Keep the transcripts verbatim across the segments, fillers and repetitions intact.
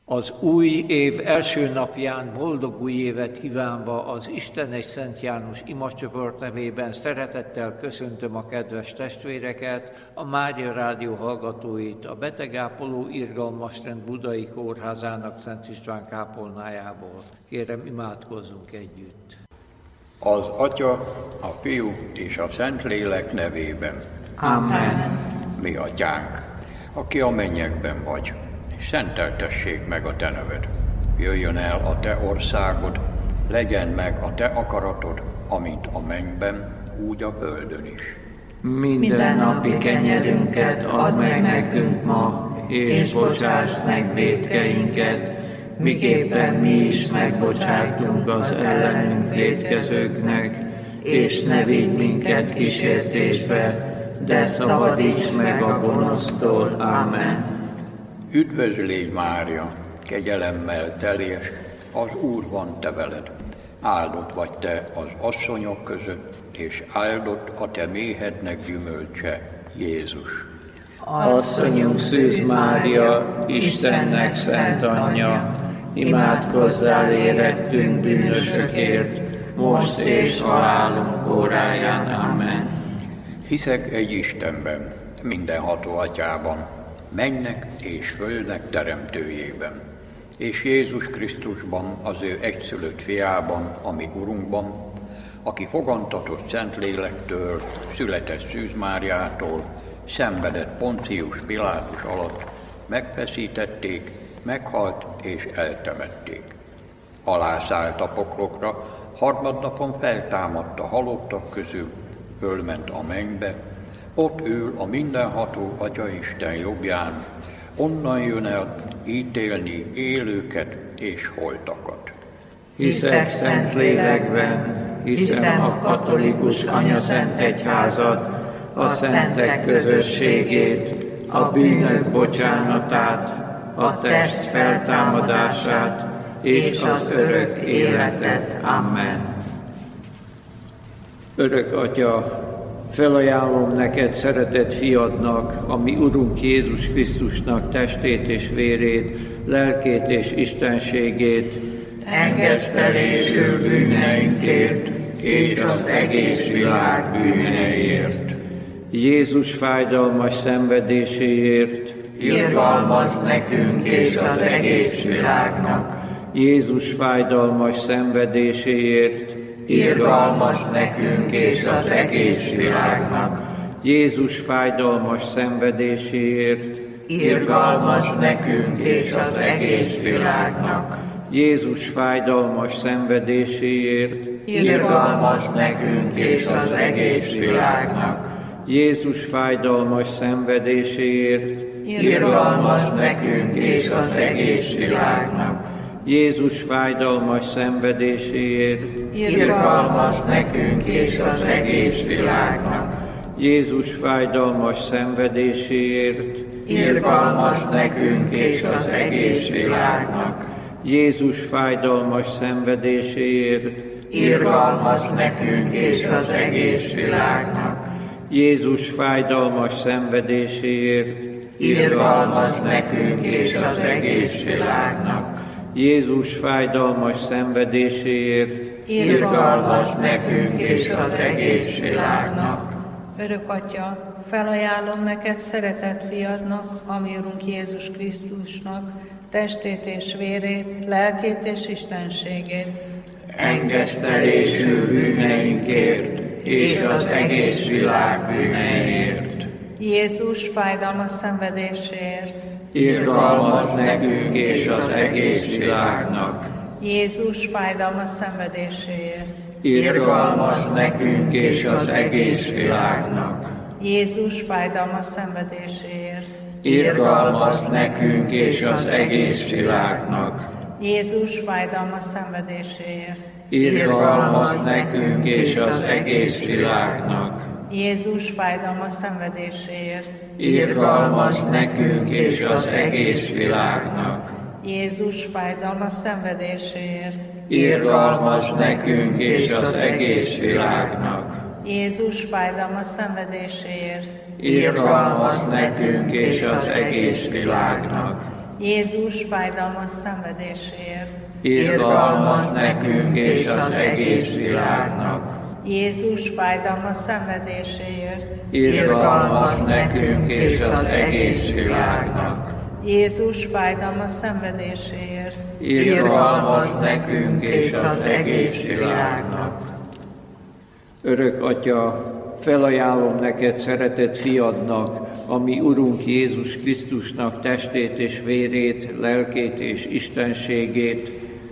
Az új év első napján boldog új évet kívánva az Isten és Szent János imacsoport nevében szeretettel köszöntöm a kedves testvéreket, a Mária Rádió hallgatóit, a Betegápoló Irgalmasrend Budai Kórházának Szent István kápolnájából. Kérem, imádkozzunk együtt. Az Atya, a Fiú és a Szentlélek nevében. Amen. Mi Atyánk, aki a mennyekben vagy, szenteltessék meg a Te neved. Jöjjön el a Te országod, legyen meg a Te akaratod, amint a mennyben, úgy a földön is. Minden napi kenyerünket add meg nekünk ma, és bocsásd meg vétkeinket, miképpen mi is megbocsájtunk az ellenünk vétkezőknek, és ne vigy minket kísértésbe, de szabadíts meg a gonosztól. Amen. Üdvözl légy, Mária, kegyelemmel teljes, az Úr van te veled. Áldott vagy te az asszonyok között, és áldott a te méhednek gyümölcse, Jézus. Asszonyunk Szűz Mária, Istennek szent anyja, imádkozzál érettünk bűnösökért, most és halálunk óráján. Amen. Hiszek egy Istenben, mindenható Atyában, mennek és földnek teremtőjében, és Jézus Krisztusban, az ő egyszülött fiában, a mi Urunkban, aki fogantatott Szentlélektől, született Szűz Máriától, szenvedett Poncius Pilátus alatt, megfeszítették, meghalt és eltemették. Alászállt a poklokra, harmadnapon feltámadt a halottak közül, fölment a mennybe, ott ül a mindenható Atyaisten jobbján, onnan jön el ítélni élőket és holtakat. Hiszek szent lélekben, hiszem a katolikus anyaszent egyházat, a szentek közösségét, a bűnök bocsánatát, a test feltámadását és az örök életet. Amen. Örök Atya, felajánlom neked szeretett fiadnak, a mi Urunk Jézus Krisztusnak testét és vérét, lelkét és istenségét. Engesztelésül bűneinkért és az egész világ bűneiért. Jézus fájdalmas szenvedéséért. Irgalmazz nekünk és az egész világnak. Jézus fájdalmas szenvedéséért. Irgalmazz nekünk és az egész világnak. Jézus fájdalmas szenvedéséért. Irgalmazz nekünk és az egész világnak. Jézus fájdalmas szenvedéséért. Irgalmazz nekünk és az egész világnak. Jézus fájdalmas szenvedéséért. Irgalmazz nekünk és az egész világnak. Jézus fájdalmas szenvedéséért. Irgalmazz nekünk és az egész világnak. Jézus fájdalmas szenvedéséért. Irgalmazz nekünk és az egész világnak. Jézus fájdalmas szenvedéséért. Irgalmazz nekünk és az egész világnak. Jézus fájdalmas szenvedéséért. Irgalmazz nekünk és az egész világnak. Jézus fájdalmas szenvedéséért. Irgalmazz nekünk és az egész világnak. Örök Atya, felajánlom neked szeretett fiadnak, a mi Urunk Jézus Krisztusnak, testét és vérét, lelkét és istenségét. Engesztelésül bűneinkért és az egész világ bűneiért. Jézus fájdalmas szenvedéséért. Irgalmazz nekünk és az egész világnak. Jézus fájdalmas szenvedéséért. Irgalmazz nekünk és az egész világnak. Jézus fájdalmas szenvedéséért. Irgalmazz nekünk és az egész világnak. Jézus fájdalmas szenvedéséért. Irgalmazz nekünk és az egész világnak. Jézus fájdalmas szenvedéséért. Irgalmazz nekünk és az egész világnak. Jézus fájdalmas szenvedéséért. Irgalmazz nekünk és az egész világnak. Jézus fájdalmas szenvedéséért. Irgalmazz nekünk és az egész világnak. Jézus fájdalmas szenvedéséért. Irgalmaz nekünk és az egész világnak. Jézus fájdalmas szenvedéséért. Irgalmaz nekünk és az egész világnak. Jézus fájdalmas szenvedéséért. Irgalmaz nekünk és az egész világnak. Örök Atya, felajánlom neked szeretett fiadnak, ami Urunk Jézus Krisztusnak testét és vérét, lelkét és istenségét,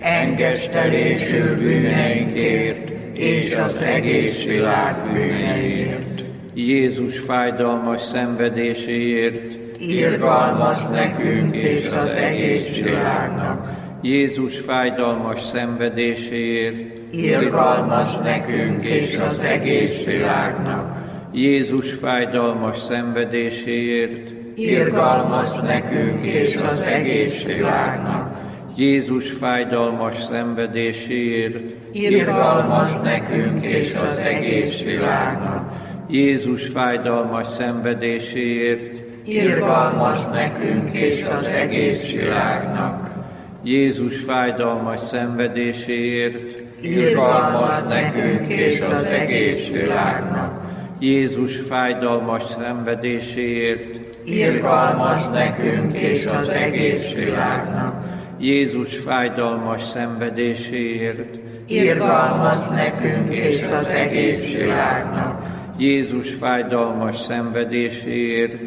engesztelésül bűneinkért és az egész világ bűneiért. Jézus fájdalmas szenvedéséért, irgalmaz nekünk és az egész világnak. Jézus fájdalmas szenvedéséért, irgalmaz nekünk és az egész világnak. Jézus fájdalmas szenvedéséért, irgalmaz nekünk és az egész világnak. Jézus fájdalmas szenvedéséért, irgalmaz nekünk és az egész világnak. Jézus fájdalmas szenvedéséért, irgalmaz nekünk és az egész világnak. Jézus fájdalmas szenvedéséért, irgalmaz nekünk és az egész világnak. Jézus fájdalmas szenvedéséért, irgalmaz nekünk és az egész világnak. Jézus fájdalmas szenvedéséért, irgalmaz nekünk és az egész világnak. Jézus fájdalmas szenvedéséért,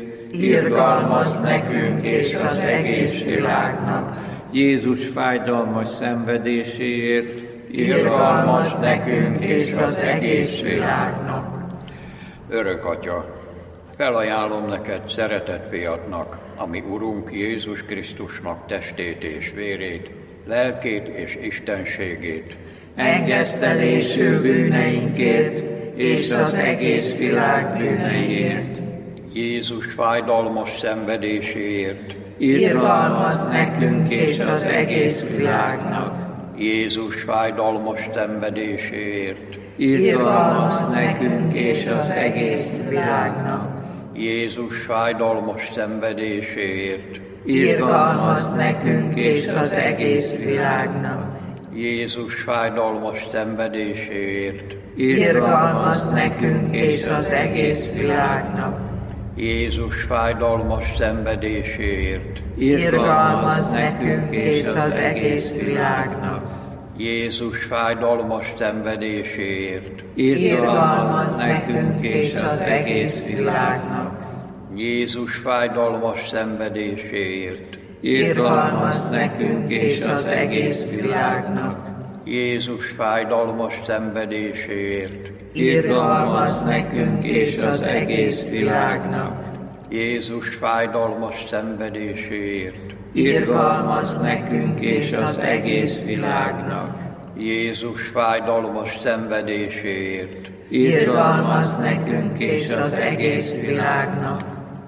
irgalmaz nekünk és az egész világnak. Jézus fájdalmas szenvedéséért, irgalmaz nekünk és az egész világnak. Örök Atya, felajánlom neked szeretett fiadnak, ami Urunk Jézus Krisztusnak testét és vérét, lelkét és istenségét, engesztelésül bűneinkért és az egész világ bűneiért. Jézus fájdalmas szenvedéséért, irgalmaz nekünk és az egész világnak. Jézus fájdalmas szenvedéséért, irgalmaz nekünk és az egész világnak. Jézus fájdalmas szenvedéséért, irgalmaz nekünk és az egész világnak. Jézus fájdalmas szenvedéséért, irgalmaz nekünk és az egész világnak. Jézus fájdalmas szenvedéséért, irgalmaz nekünk és az egész világnak. Jézus fájdalmas szenvedéséért, irgalmaz nekünk és az egész világnak. Jézus fájdalmas szenvedéséért, irgalmaz nekünk és az egész világnak. Jézus fájdalmas szenvedéséért, irgalmaz nekünk és az egész világnak. Jézus fájdalmas szenvedéséért, irgalmaz nekünk és az egész világnak. Jézus fájdalmas szenvedéséért, irgalmaz nekünk és az egész világnak.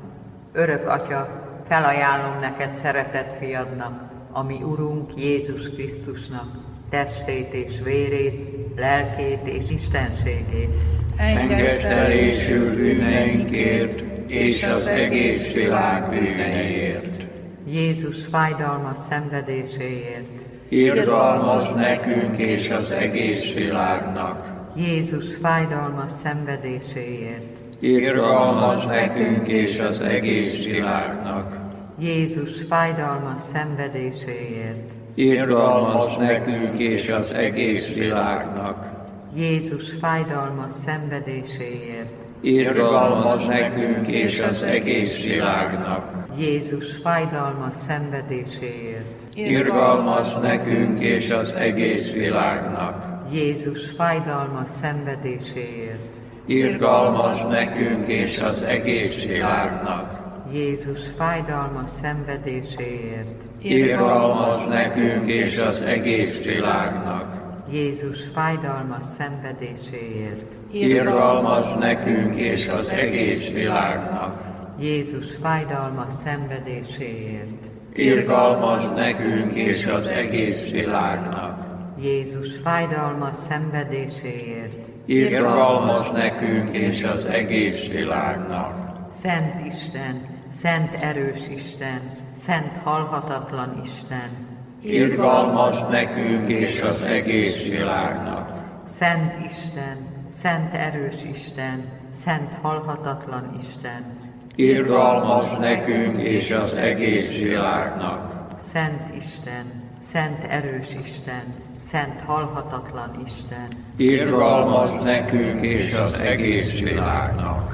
Örök Atya, felajánlom neked szeretett fiadnak, ami Urunk Jézus Krisztusnak testét és vérét, lelkét és istenségét, engesztelésül bűneinkért és az egész világ bűneiért. Jézus fájdalmas szenvedéséért, irgalmaz nekünk és az egész világnak. Jézus fájdalmas szenvedéséért, irgalmaz nekünk és az egész világnak. Jézus fájdalmas szenvedéséért, irgalmaz nekünk és az egész világnak. Jézus fájdalmas szenvedéséért, irgalmaz nekünk és az egész világnak. Jézus fájdalmas szenvedéséért, irgalmaz nekünk és az egész világnak. Jézus fájdalmas szenvedéséért, irgalmaz nekünk és az egész világnak. Jézus fájdalmas szenvedéséért, irgalmaz nekünk és az egész világnak. Jézus fájdalmas szenvedéséért, irgalmaz nekünk és az egész világnak. Jézus fájdalmas szenvedéséért, irgalmaz nekünk és az egész világnak. Jézus fájdalmas szenvedéséért, irgalmaz nekünk és az egész világnak. Szent Isten, szent erős Isten, szent halhatatlan Isten, irgalmazz nekünk és az egész világnak. Szent Isten, szent erős Isten, szent halhatatlan Isten, irgalmazz nekünk és az egész világnak. Szent Isten, szent erős Isten, szent halhatatlan Isten, irgalmazz nekünk és az egész világnak.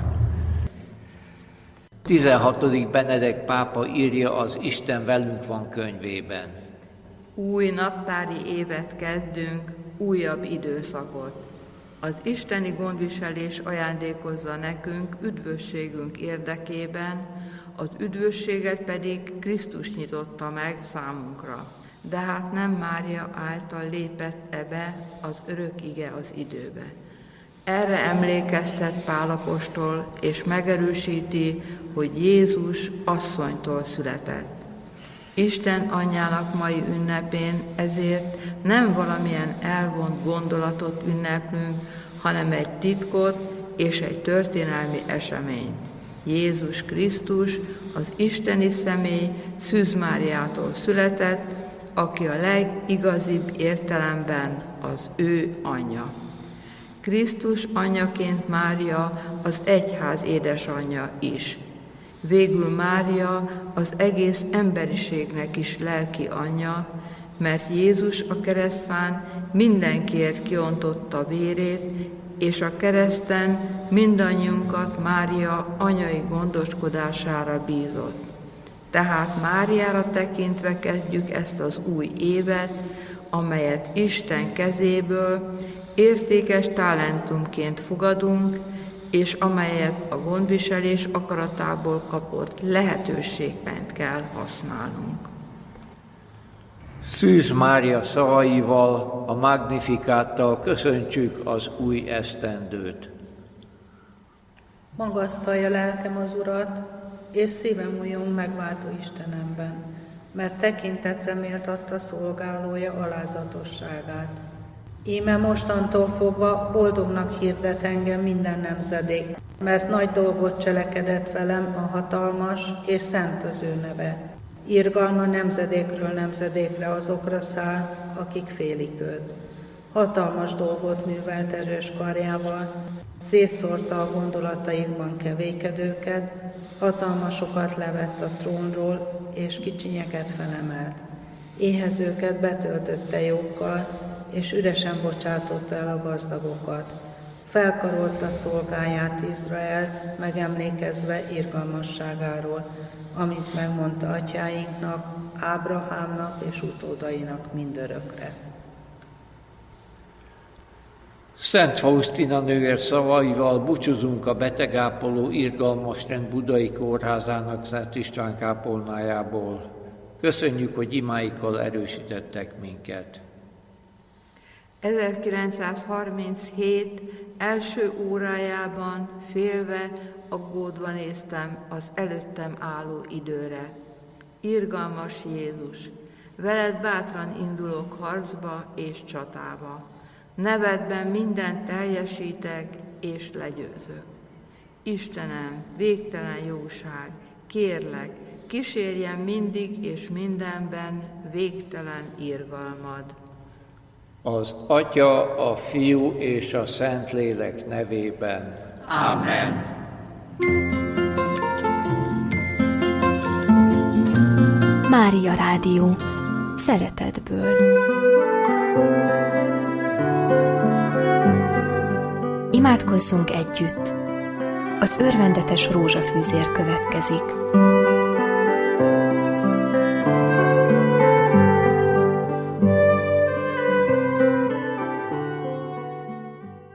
tizenhatodik Benedek pápa írja az Isten velünk van könyvében. Új naptári évet kezdünk, újabb időszakot. Az isteni gondviselés ajándékozza nekünk üdvösségünk érdekében, az üdvösséget pedig Krisztus nyitotta meg számunkra. De hát nem Mária által lépett ebbe az örök ige az időbe. Erre emlékeztet Pál apostol, és megerősíti, hogy Jézus asszonytól született. Isten anyjának mai ünnepén ezért nem valamilyen elvont gondolatot ünneplünk, hanem egy titkot és egy történelmi eseményt. Jézus Krisztus, az isteni személy Szűz Máriától született, aki a legigazibb értelemben az ő anyja. Krisztus anyjaként Mária az egyház édesanyja is. Végül Mária az egész emberiségnek is lelki anyja, mert Jézus a keresztfán mindenkiért kiontotta vérét, és a kereszten mindannyiunkat Mária anyai gondoskodására bízott. Tehát Máriára tekintve kezdjük ezt az új évet, amelyet Isten kezéből értékes talentumként fogadunk, és amelyet a gondviselés akaratából kapott lehetőségben kell használnunk. Szűz Mária szavaival, a Magnifikáttal köszöntsük az új esztendőt. Magasztalja lelkem az Urat, és szívem újjong megváltó Istenemben, mert tekintetre méltatta szolgálója alázatosságát. Íme mostantól fogva boldognak hirdet engem minden nemzedék, mert nagy dolgot cselekedett velem a hatalmas és szent az ő neve. Irgalma nemzedékről nemzedékre azokra száll, akik félik őt. Hatalmas dolgot művelt erős karjával, szétszórta a gondolataikban kevékedőket, hatalmasokat levett a trónról, és kicsinyeket felemelt. Éhezőket betöltötte jókkal, és üresen bocsátotta el a gazdagokat. Felkarolta szolgáját Izraelt, megemlékezve irgalmasságáról, amit megmondta atyáinknak, Ábrahámnak és utódainak mindörökre. Szent Faustina nővér szavaival búcsúzunk a betegápoló Irgalmastrend Budai Kórházának Szent István kápolnájából. Köszönjük, hogy imáikkal erősítettek minket. ezerkilencszázharminchét első órájában félve, aggódva néztem az előttem álló időre. Irgalmas Jézus, veled bátran indulok harcba és csatába. Nevedben mindent teljesítek és legyőzök. Istenem, végtelen jóság, kérlek, kísérjen mindig és mindenben végtelen irgalmad. Az Atya, a Fiú és a Szentlélek nevében. Amen. Mária Rádió. Szeretetből. Imádkozzunk együtt. Az örvendetes rózsafűzér következik.